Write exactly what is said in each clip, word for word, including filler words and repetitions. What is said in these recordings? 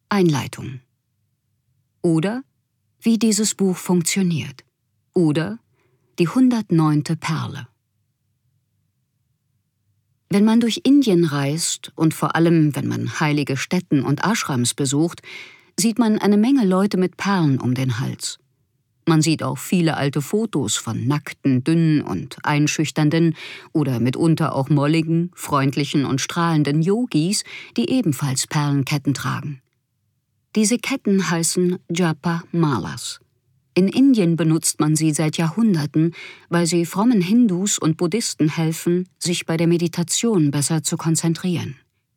Einleitung. Oder wie dieses Buch funktioniert. Oder die hundertneunte Perle. Wenn man durch Indien reist und vor allem, wenn man heilige Stätten und Ashrams besucht, sieht man eine Menge Leute mit Perlen um den Hals. Man sieht auch viele alte Fotos von nackten, dünnen und einschüchternden oder mitunter auch molligen, freundlichen und strahlenden Yogis, die ebenfalls Perlenketten tragen. Diese Ketten heißen Japa Malas. In Indien benutzt man sie seit Jahrhunderten, weil sie frommen Hindus und Buddhisten helfen, sich bei der Meditation besser zu konzentrieren.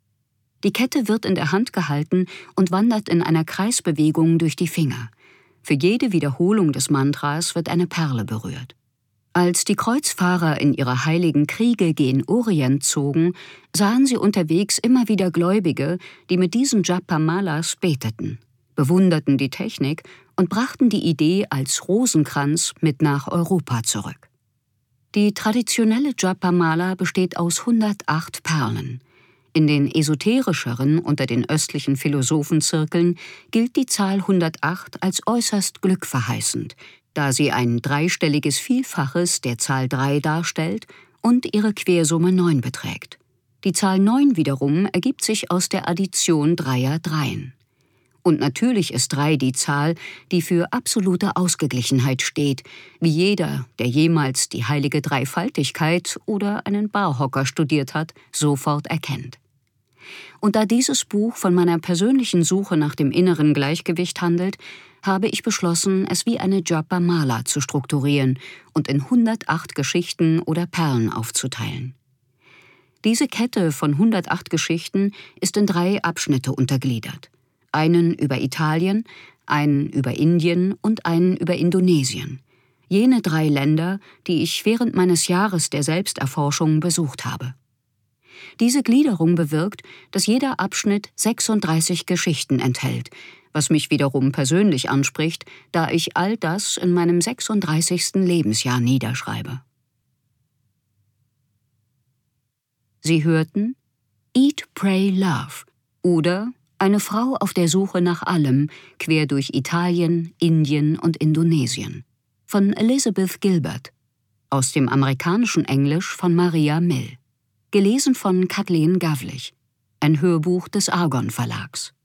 Die Kette wird in der Hand gehalten und wandert in einer Kreisbewegung durch die Finger. Für jede Wiederholung des Mantras wird eine Perle berührt. Als die Kreuzfahrer in ihre heiligen Kriege gen Orient zogen, sahen sie unterwegs immer wieder Gläubige, die mit diesen Japa Malas beteten, bewunderten die Technik und brachten die Idee als Rosenkranz mit nach Europa zurück. Die traditionelle Japa Mala besteht aus hundertacht Perlen. In den esoterischeren unter den östlichen Philosophenzirkeln gilt die Zahl hundertacht als äußerst glückverheißend, da sie ein dreistelliges Vielfaches der Zahl drei darstellt und ihre Quersumme neun beträgt. Die Zahl neun wiederum ergibt sich aus der Addition dreier Dreien. Und natürlich ist drei die Zahl, die für absolute Ausgeglichenheit steht, wie jeder, der jemals die heilige Dreifaltigkeit oder einen Barhocker studiert hat, sofort erkennt. Und da dieses Buch von meiner persönlichen Suche nach dem inneren Gleichgewicht handelt, habe ich beschlossen, es wie eine Japa Mala zu strukturieren und in hundertacht Geschichten oder Perlen aufzuteilen. Diese Kette von hundertacht Geschichten ist in drei Abschnitte untergliedert. Einen über Italien, einen über Indien und einen über Indonesien. Jene drei Länder, die ich während meines Jahres der Selbsterforschung besucht habe. Diese Gliederung bewirkt, dass jeder Abschnitt sechsunddreißig Geschichten enthält, was mich wiederum persönlich anspricht, da ich all das in meinem sechsunddreißigsten Lebensjahr niederschreibe. Sie hörten Eat, Pray, Love oder Eine Frau auf der Suche nach allem, quer durch Italien, Indien und Indonesien, von Elizabeth Gilbert, aus dem amerikanischen Englisch von Maria Mill, gelesen von Kathleen Gavlich, ein Hörbuch des Argon Verlags.